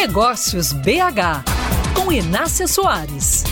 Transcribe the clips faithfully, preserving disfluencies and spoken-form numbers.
Negócios B H, com Inácia Soares.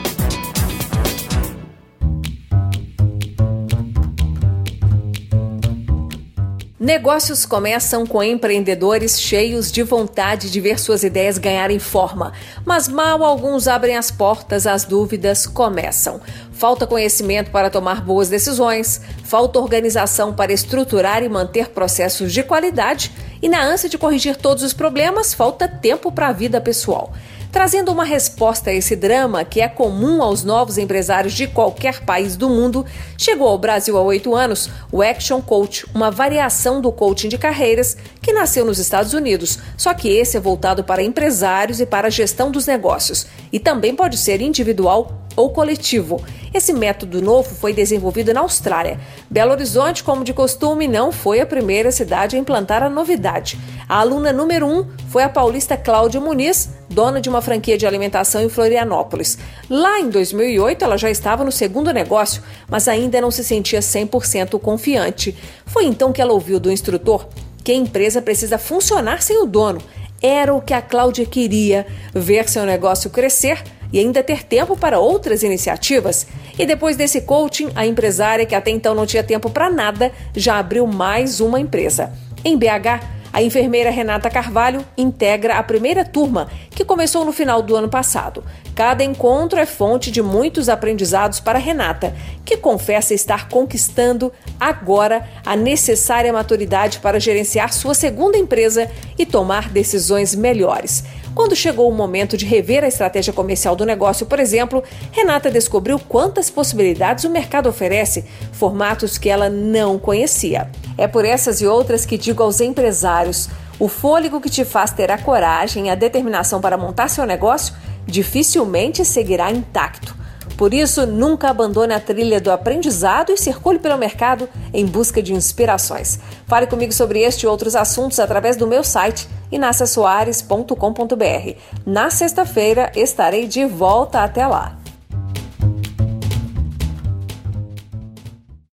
Negócios começam com empreendedores cheios de vontade de ver suas ideias ganharem forma. Mas mal alguns abrem as portas, as dúvidas começam. Falta conhecimento para tomar boas decisões, falta organização para estruturar e manter processos de qualidade e, na ânsia de corrigir todos os problemas, falta tempo para a vida pessoal. Trazendo uma resposta a esse drama, que é comum aos novos empresários de qualquer país do mundo, chegou ao Brasil há oito anos o Action Coach, uma variação do coaching de carreiras que nasceu nos Estados Unidos, só que esse é voltado para empresários e para a gestão dos negócios, e também pode ser individual ou coletivo. Esse método novo foi desenvolvido na Austrália. Belo Horizonte, como de costume, não foi a primeira cidade a implantar a novidade. A aluna número um foi a paulista Cláudia Muniz, dona de uma franquia de alimentação em Florianópolis. Lá em dois mil e oito, ela já estava no segundo negócio, mas ainda não se sentia cem por cento confiante. Foi então que ela ouviu do instrutor que a empresa precisa funcionar sem o dono. Era o que a Cláudia queria, ver seu negócio crescer e ainda ter tempo para outras iniciativas. E depois desse coaching, a empresária, que até então não tinha tempo para nada, já abriu mais uma empresa. Em B H, a enfermeira Renata Carvalho integra a primeira turma, que começou no final do ano passado. Cada encontro é fonte de muitos aprendizados para Renata, que confessa estar conquistando agora a necessária maturidade para gerenciar sua segunda empresa e tomar decisões melhores. Quando chegou o momento de rever a estratégia comercial do negócio, por exemplo, Renata descobriu quantas possibilidades o mercado oferece, formatos que ela não conhecia. É por essas e outras que digo aos empresários: o fôlego que te faz ter a coragem e a determinação para montar seu negócio dificilmente seguirá intacto. Por isso, nunca abandone a trilha do aprendizado e circule pelo mercado em busca de inspirações. Fale comigo sobre este e outros assuntos através do meu site, inácia soares ponto com ponto b r. Na sexta-feira estarei de volta. Até lá.